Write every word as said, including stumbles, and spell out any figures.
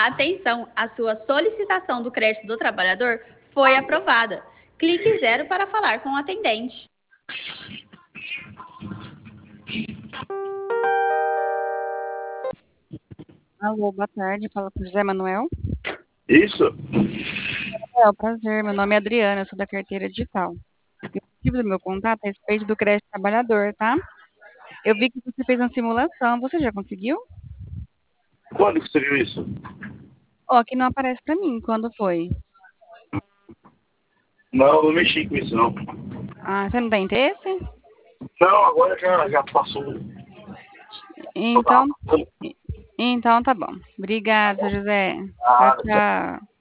Atenção, a sua solicitação do crédito do trabalhador foi aprovada. Clique zero para falar com o atendente. Alô, boa tarde. Fala com o José Manuel. Isso? É um prazer. Meu nome é Adriana, eu sou da carteira digital. O motivo do meu contato é a respeito do crédito trabalhador, tá? Eu vi que você fez uma simulação. Você já conseguiu? Quando que você viu isso? Ó, aqui não aparece pra mim. Quando foi? Não, não mexi com isso, não. Ah, você não tem interesse? Não, agora já, já passou. Então, então tá bom. Obrigada, seu José. Tchau, Ah, tchau.